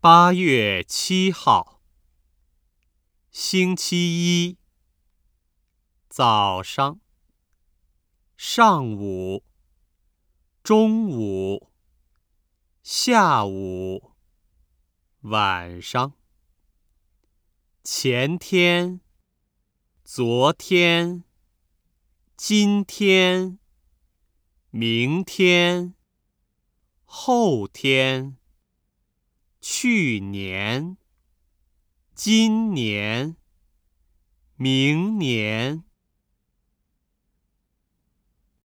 8月7号，星期一，早上、上午、中午、下午、晚上、前天、昨天、今天、明天、后天、去年、今年、明年、